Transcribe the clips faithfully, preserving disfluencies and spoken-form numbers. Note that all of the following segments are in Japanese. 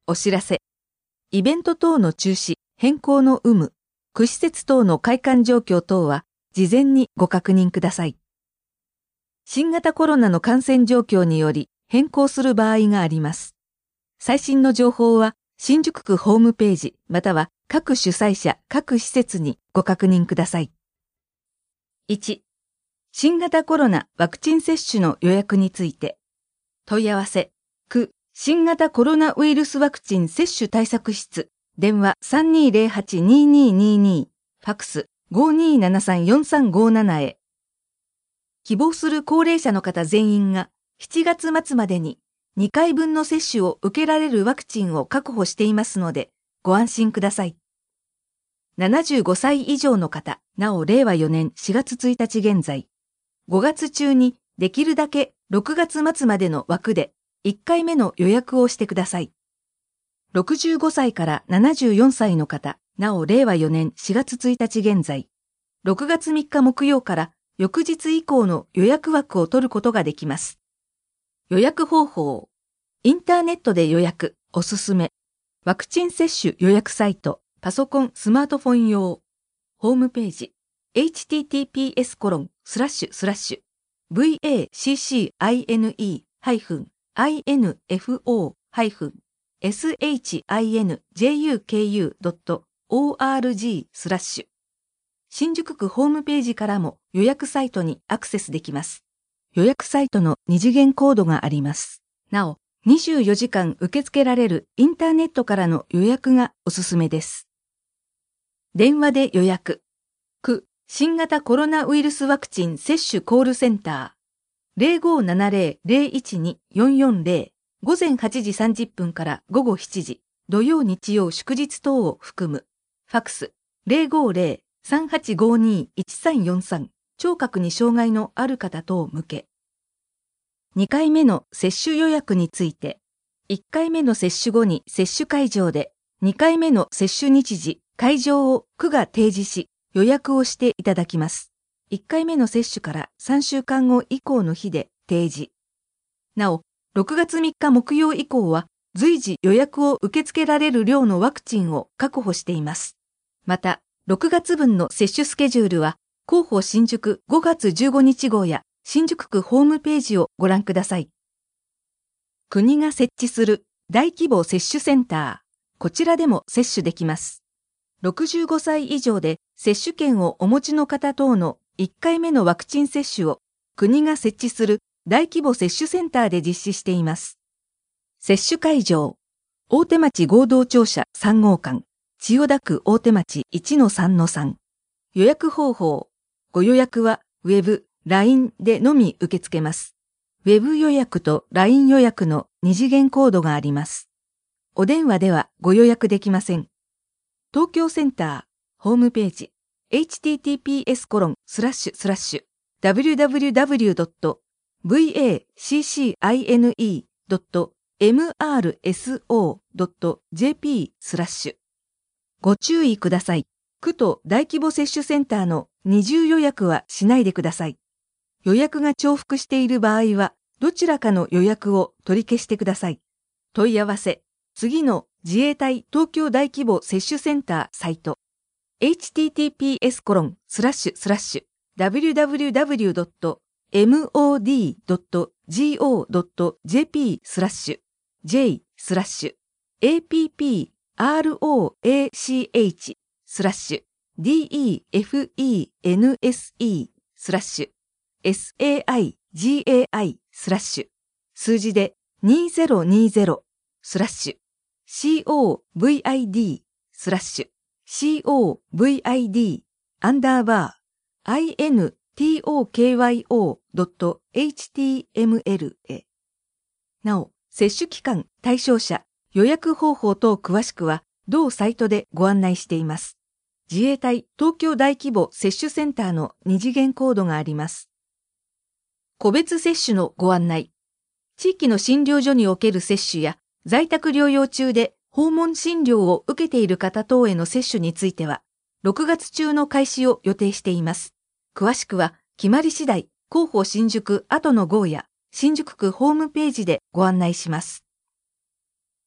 お知らせ。イベント等の中止、変更の有無、区施設等の開館状況等は、事前にご確認ください。新型コロナの感染状況により変更する場合があります。最新の情報は、新宿区ホームページ、または各主催者、各施設にご確認ください。いち、新型コロナワクチン接種の予約について、問い合わせ、区新型コロナウイルスワクチン接種対策室、電話 さんにーぜろはちにーにーにーにー、ファックス ごーにーななさんよんさんごーなな へ。希望する高齢者の方全員がしちがつ末までににかいぶんの接種を受けられるワクチンを確保していますので、ご安心ください。ななじゅうごさい以上の方、なおれいわよねんしがつついたち現在、ごがつ中にできるだけろくがつ末までの枠でいっかいめの予約をしてください。ろくじゅうごさいからななじゅうよんさいの方、なおれいわよねんしがつついたち現在、ろくがつみっか木曜から翌日以降の予約枠を取ることができます。予約方法、インターネットで予約、おすすめ、ワクチン接種予約サイト、パソコン、スマートフォン用、ホームページ、エイチティーティーピーエスコロンスラッシュスラッシュ ブイエーシーシーアイエヌイー ハイフン アイエヌエフオー ハイフン エスエイチアイエヌジェイユーケーユー ドット オーアールジー スラッシュ新宿区ホームページからも予約サイトにアクセスできます。予約サイトの二次元コードがあります。なお、にじゅうよじかん受け付けられるインターネットからの予約がおすすめです。電話で予約。区新型コロナウイルスワクチン接種コールセンター ゼロごーななゼロ ゼロいちに よんよんゼロ午前はちじさんじゅっぷんから午後しちじ、土曜日曜祝日等を含む。ファックス ゼロごーゼロ さんはちごに いちさんよんさん聴覚に障害のある方等向け。にかいめの接種予約について、いっかいめの接種後に接種会場で、にかいめの接種日時、会場を区が提示し、予約をしていただきます。いっかいめの接種からさんしゅうかんご以降の日で提示。なお、ろくがつみっか木曜以降は、随時予約を受け付けられる量のワクチンを確保しています。また、ろくがつぶんの接種スケジュールは、広報新宿ごがつじゅうごにち号や新宿区ホームページをご覧ください。国が設置する大規模接種センター、こちらでも接種できます。ろくじゅうごさい以上で接種券をお持ちの方等のいっかいめのワクチン接種を国が設置する大規模接種センターで実施しています。接種会場、大手町合同庁舎さん号館、千代田区大手町 いちのさんのさん。予約方法、ご予約はウェブ、ライン でのみ受け付けます。ウェブ予約と ライン 予約の二次元コードがあります。お電話ではご予約できません。東京センター、ホームページ、エイチティーティーピーエスコロンスラッシュスラッシュダブリューダブリューダブリュードットブイエーシーシーアイエヌイードットエムアールエスオードットジェーピー スラッシュご注意ください。区と大規模接種センターの二重予約はしないでください。予約が重複している場合は、どちらかの予約を取り消してください。問い合わせ、次の自衛隊東京大規模接種センターサイト、エイチティーティーピーエスコロンスラッシュスラッシュダブリューダブリューダブリュードットエムオーディードットジオードットジェーピー スラッシュ J スラッシュ エーピーピーアールオーエーシーエイチ スラッシュ ディーイーエフイーエヌエスイー スラッシュ エスエーアイジーエーアイ スラッシュ数字でにせんにじゅうスラッシュ シーオーブイアイディー スラッシュ シーオーブイアイディー アンダーバー アイエヌトーキョー ドットエイチティーエムエル へ。なお、接種期間、対象者、予約方法等詳しくは同サイトでご案内しています。自衛隊東京大規模接種センターの二次元コードがあります。個別接種のご案内。地域の診療所における接種や在宅療養中で訪問診療を受けている方等への接種については、ろくがつ中の開始を予定しています。詳しくは決まり次第、広報新宿後の号や新宿区ホームページでご案内します。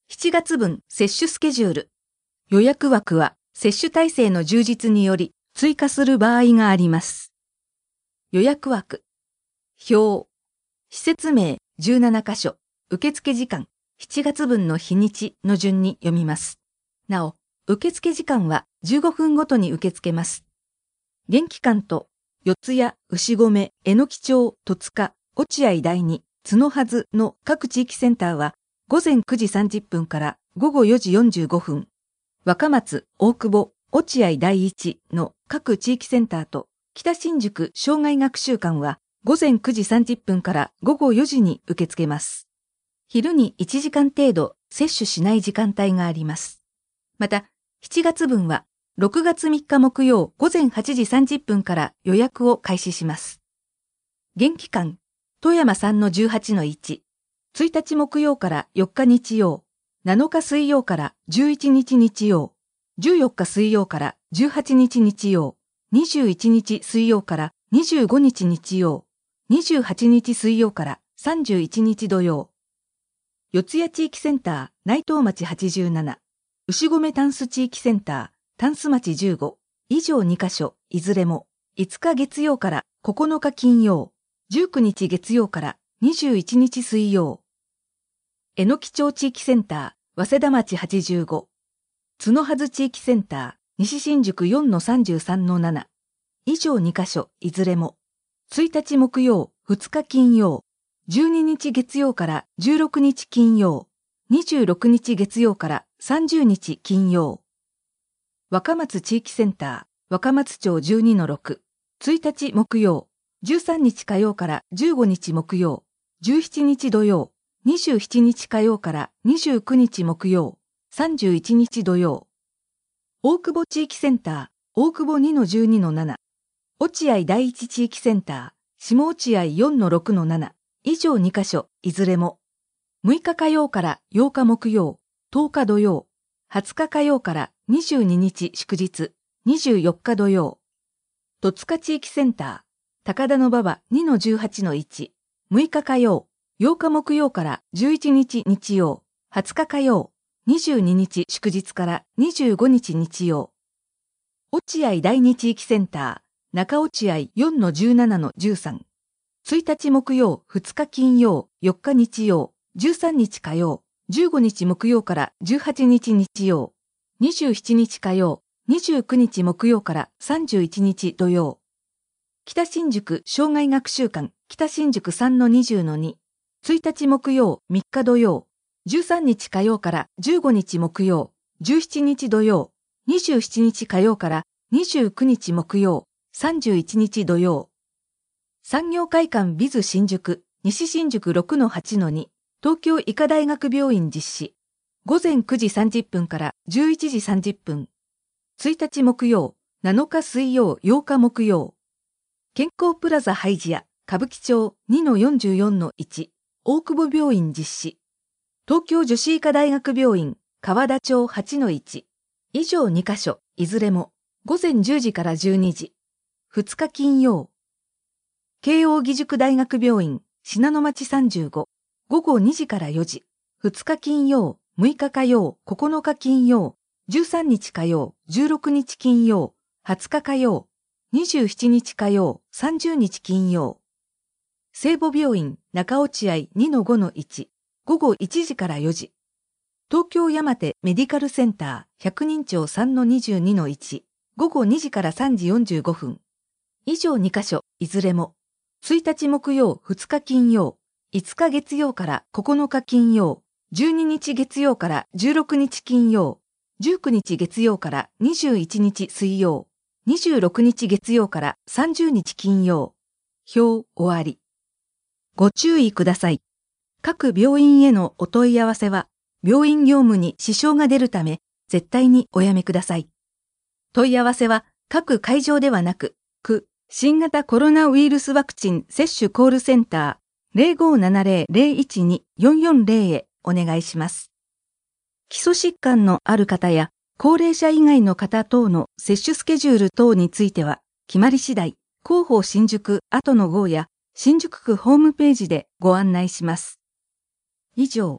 しちがつ分接種スケジュール。予約枠は接種体制の充実により追加する場合があります。予約枠。表。施設名じゅうななかしょ。受付時間しちがつ分の日にちの順に読みます。なお、受付時間はじゅうごふんごとに受け付けます。現期間と、四谷、牛込、榎木町、戸塚、落合第二、角筈の各地域センターは、ごぜんくじさんじゅっぷんからごごよじよんじゅうごふん、若松、大久保、落合第一の各地域センターと、北新宿障害学習館は、ごぜんくじさんじゅっぷんからごごよじに受け付けます。昼にいちじかん程度接種しない時間帯があります。また、しちがつ分は、ろくがつみっか木曜ごぜんはちじさんじゅっぷんから予約を開始します。現期間、富山 さんのじゅうはちのいち、ついたち木曜からよっか日曜、なのか水曜からじゅういちにち日曜、じゅうよっか水曜からじゅうはちにち日曜、にじゅういちにち水曜からにじゅうごにち日曜、にじゅうはちにち水曜からさんじゅういちにち土曜。四谷地域センター内藤町はちじゅうなな、牛込タンス地域センタータンス町じゅうご、以上にかしょ、いずれもいつか月曜からここのか金曜、じゅうくにち月曜からにじゅういちにち水曜。榎木町地域センター早稲田町はちじゅうご、角筈地域センター西新宿 よんのさんじゅうさんのなな、以上にかしょ、いずれもついたち木曜、ふつか金曜、じゅうににち月曜からじゅうろくにち金曜、にじゅうろくにち月曜からさんじゅうにち金曜。若松地域センター若松町 じゅうにのろく、ついたち木曜、じゅうさんにち火曜からじゅうごにち木曜、じゅうしちにち土曜、にじゅうしちにち火曜からにじゅうくにち木曜、さんじゅういちにち土曜。大久保地域センター大久保 にのじゅうにのなな、落合第一地域センター下落合 よんのろくのなな、以上にかしょ、いずれもむいか火曜からようか木曜、とおか土曜、はつか火曜からにじゅうににち祝日、にじゅうよっか土曜。戸塚地域センター高田馬場 にのじゅうはちのいち、むいか火曜、ようか木曜からじゅういちにち日曜、はつか火曜、にじゅうににち祝日からにじゅうごにち日曜。落合第二地域センター中落合 よんのじゅうななのじゅうさん、ついたち木曜、ふつか金曜、よっか日曜、じゅうさんにち火曜、じゅうごにち木曜からじゅうはちにち日曜、にじゅうしちにち火曜、にじゅうくにち木曜からさんじゅういちにち土曜。北新宿障害学習館北新宿 さんのにじゅうのに、ついたち木曜、みっか土曜、じゅうさんにち火曜からじゅうごにち木曜、じゅうしちにち土曜、にじゅうしちにち火曜からにじゅうくにち木曜、さんじゅういちにち土曜。産業会館ビズ新宿西新宿 ろくのはちのに、東京医科大学病院実施。ごぜんくじさんじゅっぷんからじゅういちじさんじゅっぷん。ついたち木曜、なのか水曜、ようか木曜。健康プラザハイジア歌舞伎町 にのよんじゅうよんのいち、大久保病院実施。東京女子医科大学病院川田町 はちのいち。以上にかしょ、いずれもごぜんじゅうじからじゅうにじ。ふつか金曜。慶應義塾大学病院信濃町さんじゅうご、ごごにじからよじ。ふつか金曜、むいか火曜、ここのか金曜、じゅうさんにち火曜、じゅうろくにち金曜、はつか火曜、にじゅうしちにち火曜、さんじゅうにち金曜。聖母病院中落合 にのごのいち、ごごいちじからよじ。東京山手メディカルセンター百人町 さんのにじゅうにのいち、ごごにじからさんじよんじゅうごふん。以上にかしょ、いずれも、ついたち木曜、ふつか金曜、いつか月曜からここのか金曜、じゅうににち月曜からじゅうろくにち金曜、じゅうくにち月曜からにじゅういちにち水曜、にじゅうろくにち月曜からさんじゅうにち金曜。表終わり。ご注意ください。各病院へのお問い合わせは、病院業務に支障が出るため、絶対におやめください。問い合わせは、各会場ではなく、区新型コロナウイルスワクチン接種コールセンター ゼロごーななゼロ ゼロいちに よんよんゼロ へお願いします。基礎疾患のある方や高齢者以外の方等の接種スケジュール等については、決まり次第、広報新宿後の号や新宿区ホームページでご案内します。以上、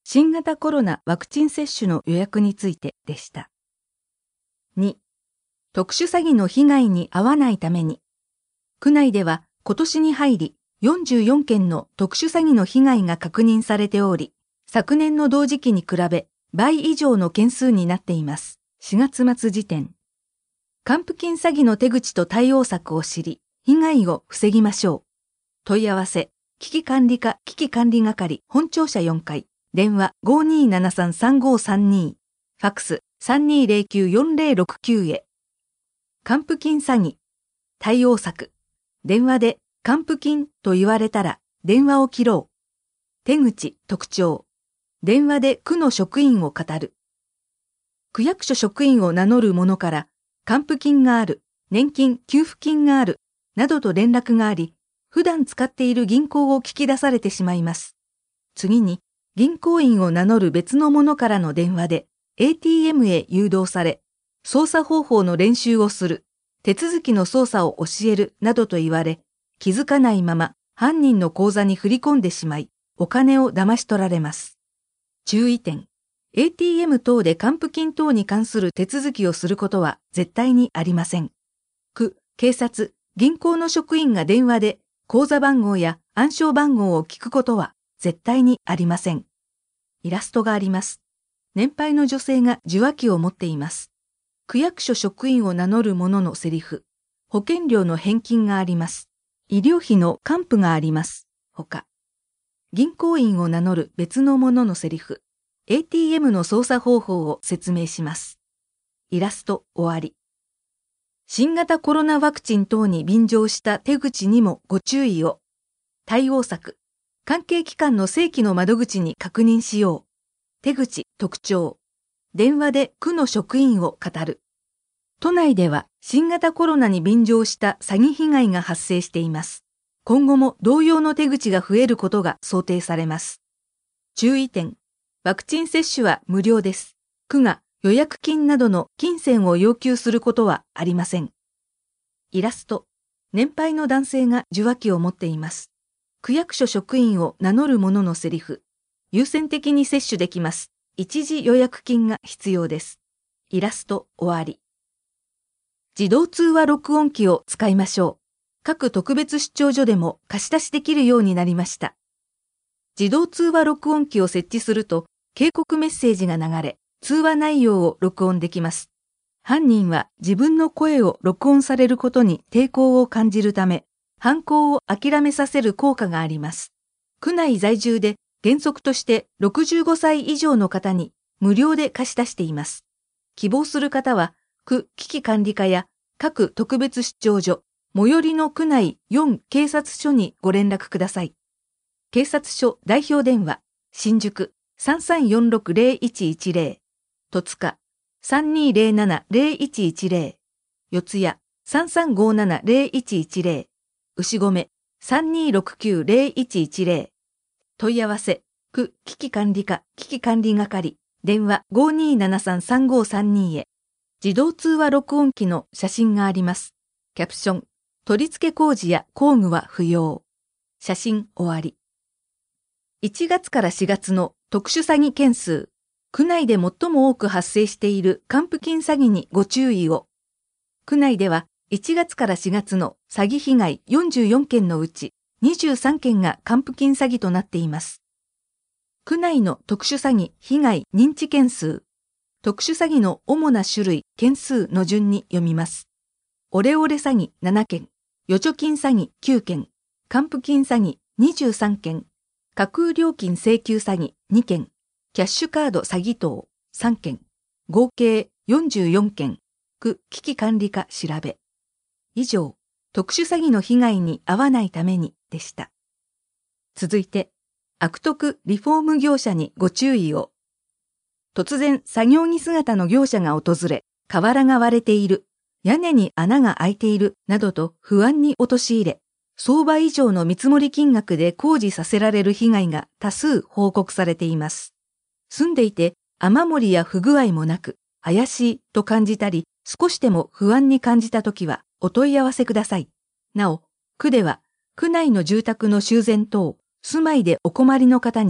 新型コロナワクチン接種の予約についてでした。に、特殊詐欺の被害に遭わないために、区内では今年に入りよんじゅうよんけんの特殊詐欺の被害が確認されており、昨年の同時期に比べ倍以上の件数になっています。しがつ末時点。還付金詐欺の手口と対応策を知り、被害を防ぎましょう。問い合わせ、危機管理課危機管理係本庁舎よんかい、電話 ごーにーななさんさんごーさんに、ファックス さんにーぜろきゅうよんぜろろくきゅう へ。還付金詐欺、対応策、電話で還付金と言われたら電話を切ろう。手口、特徴、電話で区の職員を語る。区役所職員を名乗る者から還付金がある、年金、給付金がある、などと連絡があり、普段使っている銀行を聞き出されてしまいます。次に、銀行員を名乗る別の者からの電話で エーティーエム へ誘導され、操作方法の練習をする、手続きの操作を教えるなどと言われ、気づかないまま犯人の口座に振り込んでしまい、お金を騙し取られます。注意点。エーティーエム 等で還付金等に関する手続きをすることは絶対にありません。区、警察、銀行の職員が電話で口座番号や暗証番号を聞くことは絶対にありません。イラストがあります。年配の女性が受話器を持っています。区役所職員を名乗る者のセリフ。保険料の返金があります。医療費の還付があります。ほか。銀行員を名乗る別の者のセリフ。エーティーエム の操作方法を説明します。イラスト終わり。新型コロナワクチン等に便乗した手口にもご注意を。対応策。関係機関の正規の窓口に確認しよう。手口、特徴。電話で区の職員を語る。都内では新型コロナに便乗した詐欺被害が発生しています。今後も同様の手口が増えることが想定されます。注意点。ワクチン接種は無料です。区が予約金などの金銭を要求することはありません。イラスト。年配の男性が受話器を持っています。区役所職員を名乗る者のセリフ。優先的に接種できます。一時予約金が必要です。イラスト終わり。自動通話録音機を使いましょう。各特別出張所でも貸し出しできるようになりました。自動通話録音機を設置すると警告メッセージが流れ、通話内容を録音できます。犯人は自分の声を録音されることに抵抗を感じるため、犯行を諦めさせる効果があります。区内在住で原則としてろくじゅうごさい以上の方に無料で貸し出しています。希望する方は、区危機管理課や各特別出張所、最寄りの区内よん警察署にご連絡ください。警察署代表電話、新宿 さんさんよんろくぜろいちいちぜろ、戸塚 さんにーぜろななぜろいちいちぜろ、四谷 さんさんごーななぜろいちいちぜろ、牛込 さんにーろくきゅうぜろいちいちぜろ、問い合わせ、区危機管理課危機管理係、電話 ごーにーななさんさんごーさんに へ。自動通話録音機の写真があります。キャプション、取り付け工事や工具は不要。写真終わり。いちがつからしがつの特殊詐欺件数。区内で最も多く発生している還付金詐欺にご注意を。区内ではいちがつからしがつの詐欺被害よんじゅうよんけんのうちにじゅうさんけんが還付金詐欺となっています。区内の特殊詐欺被害認知件数。特殊詐欺の主な種類、件数の順に読みます。オレオレ詐欺ななけん、預貯金詐欺きゅうけん、還付金詐欺にじゅうさんけん、架空料金請求詐欺にけん、キャッシュカード詐欺等さんけん、合計よんじゅうよんけん、区危機管理課調べ。以上、特殊詐欺の被害に遭わないためにでした。続いて、悪徳リフォーム業者にご注意を。突然作業着姿の業者が訪れ、瓦が割れている、屋根に穴が開いているなどと不安に陥れ、相場以上の見積もり金額で工事させられる被害が多数報告されています。住んでいて雨漏りや不具合もなく、怪しいと感じたり、少しでも不安に感じたときはお問い合わせください。なお、区では区内の住宅の修繕等、住まいでお困りの方に、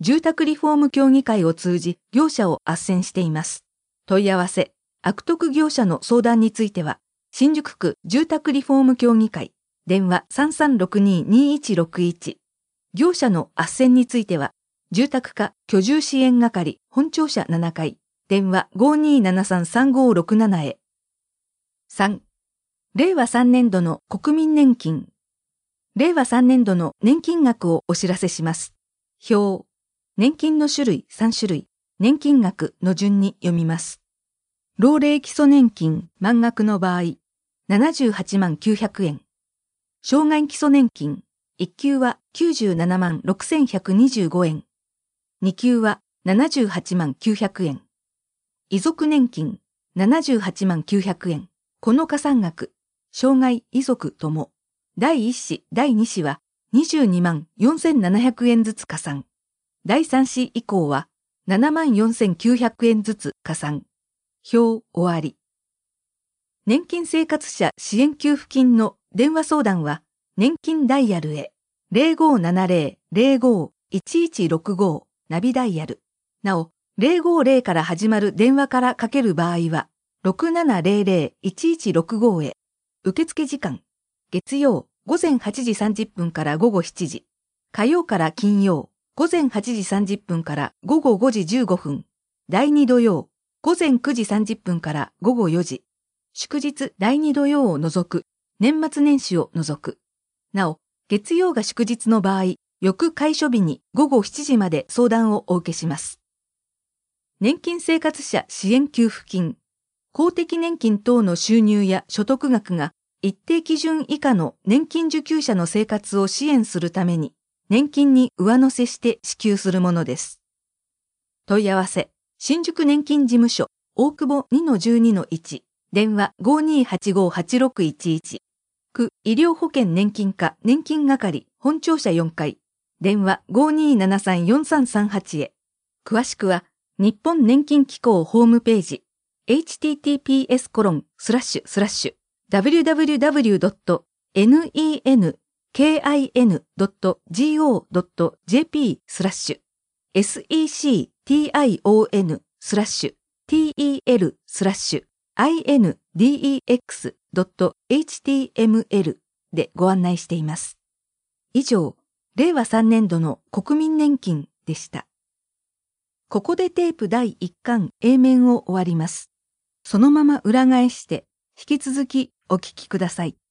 住宅リフォーム協議会を通じ業者を斡旋しています。問い合わせ、悪徳業者の相談については、新宿区住宅リフォーム協議会、電話 さんさんろくに にいちろくいち。業者の斡旋については、住宅課居住支援係本庁舎ななかい、電話 ごにーななさんさんごろくなな へ。さん. 令和さんねん度の国民年金。令和さんねん度の年金額をお知らせします。表。年金の種類さんしゅるい、年金額の順に読みます。老齢基礎年金満額の場合、ななじゅうはちまんきゅうひゃくえん。障害基礎年金、いっきゅうはきゅうじゅうななまんろくせんひゃくにじゅうごえん。にきゅうはななじゅうはちまんきゅうひゃくえん。遺族年金、ななじゅうはちまんきゅうひゃくえん。この加算額、障害遺族とも、だいいっ子、だいに子はにじゅうにまんよんせんななひゃくえんずつ加算。だいさん子以降はななまんよんせんきゅうひゃくえんずつ加算。表終わり。年金生活者支援給付金の電話相談は、年金ダイヤルへ ゼロごーななゼロ ゼロごー いちいちろくご ナビダイヤル。なお、ゼロごーゼロから始まる電話からかける場合は、ろくななゼロゼロ いちいちろくご へ。受付時間、月曜午前はちじさんじゅっぷんから午後しちじ、火曜から金曜午前はちじさんじゅっぷんから午後ごじじゅうごふん、だいに土曜午前くじさんじゅっぷんから午後よじ、祝日だいに土曜を除く、年末年始を除く。なお、月曜が祝日の場合、翌開所日に午後しちじまで相談をお受けします。年金生活者支援給付金。公的年金等の収入や所得額が一定基準以下の年金受給者の生活を支援するために、年金に上乗せして支給するものです。問い合わせ、新宿年金事務所、大久保 にのじゅうにのいち、電話 ごーにーはちごーはちろくいちいち、区医療保険年金課年金係本庁舎よんかい、電話 ごーにーななさんよんさんさんはち へ。詳しくは、日本年金機構ホームページ、エイチティーティーピーエスコロンスラッシュスラッシュダブリューダブリューダブリュードットネンキンドットゴードットジェーピー スラッシュ セクスラッシュ ティーエル スラッシュ アイエヌディーイーエックス ドット エイチティーエムエル でご案内しています。以上、令和さんねん度の国民年金でした。ここでテープだいいっかん A 面を終わります。そのまま裏返して、引き続きお聞きください。